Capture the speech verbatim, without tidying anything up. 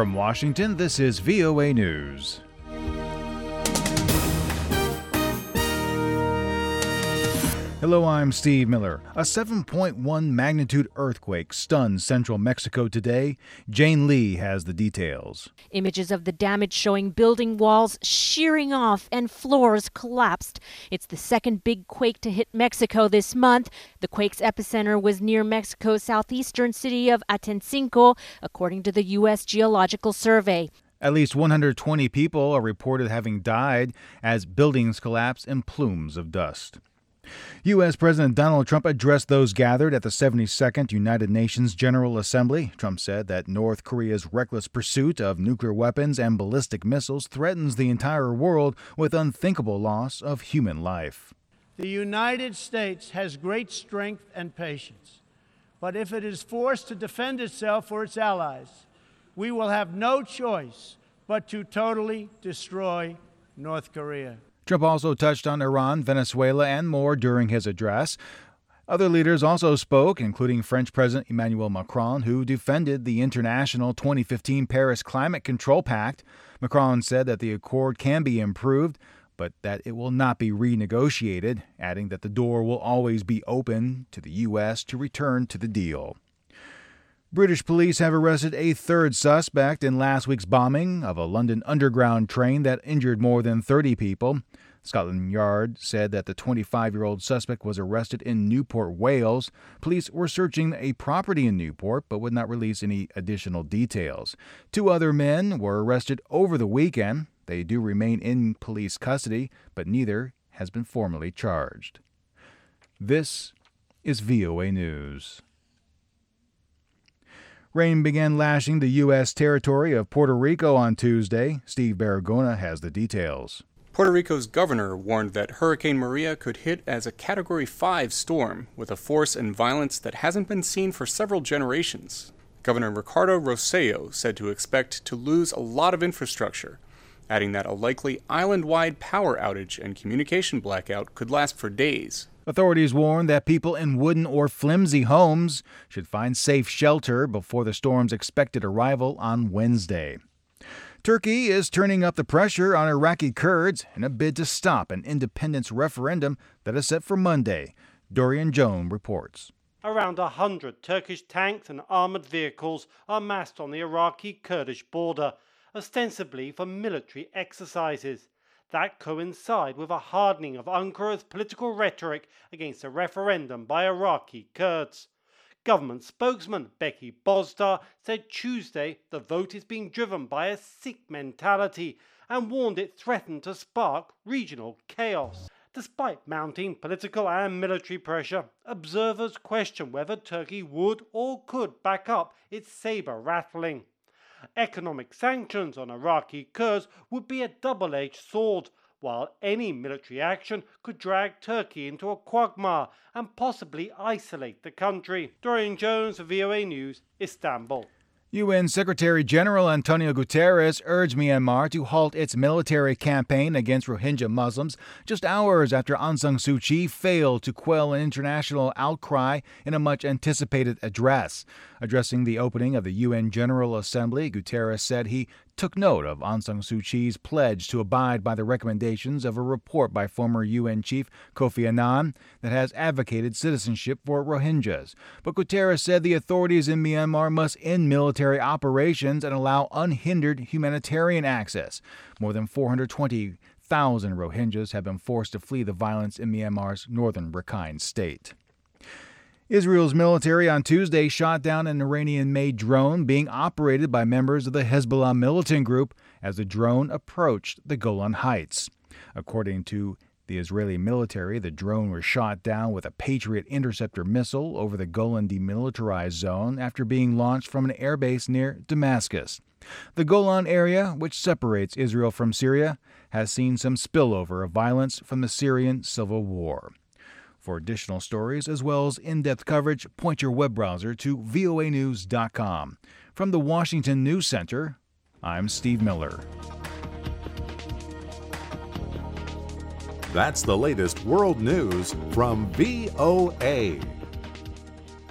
From Washington, this is V O A News. Hello, I'm Steve Miller. A seven point one magnitude earthquake stunned central Mexico today. Jane Lee has the details. Images of the damage showing building walls shearing off and floors collapsed. It's the second big quake to hit Mexico this month. The quake's epicenter was near Mexico's southeastern city of Atencinco, according to the U S Geological Survey. At least one hundred twenty people are reported having died as buildings collapsed in plumes of dust. U S. President Donald Trump addressed those gathered at the seventy-second United Nations General Assembly. Trump said that North Korea's reckless pursuit of nuclear weapons and ballistic missiles threatens the entire world with unthinkable loss of human life. The United States has great strength and patience, but if it is forced to defend itself or its allies, we will have no choice but to totally destroy North Korea. Trump also touched on Iran, Venezuela, and more during his address. Other leaders also spoke, including French President Emmanuel Macron, who defended the international twenty fifteen Paris Climate Control Pact. Macron said that the accord can be improved, but that it will not be renegotiated, adding that the door will always be open to the U S to return to the deal. British police have arrested a third suspect in last week's bombing of a London Underground train that injured more than thirty people. Scotland Yard said that the twenty-five-year-old suspect was arrested in Newport, Wales. Police were searching a property in Newport but would not release any additional details. Two other men were arrested over the weekend. They do remain in police custody, but neither has been formally charged. This is V O A News. Rain began lashing the U S territory of Puerto Rico on Tuesday. Steve Baragona has the details. Puerto Rico's governor warned that Hurricane Maria could hit as a Category five storm with a force and violence that hasn't been seen for several generations. Governor Ricardo Rossello said to expect to lose a lot of infrastructure, adding that a likely island-wide power outage and communication blackout could last for days. Authorities warn that people in wooden or flimsy homes should find safe shelter before the storm's expected arrival on Wednesday. Turkey is turning up the pressure on Iraqi Kurds in a bid to stop an independence referendum that is set for Monday. Dorian Jones reports. Around a hundred Turkish tanks and armored vehicles are massed on the Iraqi-Kurdish border, ostensibly for military exercises. That coincide with a hardening of Ankara's political rhetoric against a referendum by Iraqi Kurds. Government spokesman Becky Bozdar said Tuesday the vote is being driven by a sick mentality and warned it threatened to spark regional chaos. Despite mounting political and military pressure, observers question whether Turkey would or could back up its saber-rattling. Economic sanctions on Iraqi Kurds would be a double-edged sword, while any military action could drag Turkey into a quagmire and possibly isolate the country. Dorian Jones, V O A News, Istanbul. U N Secretary General Antonio Guterres urged Myanmar to halt its military campaign against Rohingya Muslims just hours after Aung San Suu Kyi failed to quell an international outcry in a much-anticipated address. Addressing the opening of the U N General Assembly, Guterres said he took note of Aung San Suu Kyi's pledge to abide by the recommendations of a report by former U N Chief Kofi Annan that has advocated citizenship for Rohingyas. But Guterres said the authorities in Myanmar must end military operations and allow unhindered humanitarian access. More than four hundred twenty thousand Rohingyas have been forced to flee the violence in Myanmar's northern Rakhine state. Israel's military on Tuesday shot down an Iranian-made drone being operated by members of the Hezbollah militant group as the drone approached the Golan Heights. According to the Israeli military, the drone was shot down with a Patriot interceptor missile over the Golan demilitarized zone after being launched from an airbase near Damascus. The Golan area, which separates Israel from Syria, has seen some spillover of violence from the Syrian civil war. For additional stories, as well as in-depth coverage, point your web browser to V O A news dot com. From the Washington News Center, I'm Steve Miller. That's the latest world news from V O A.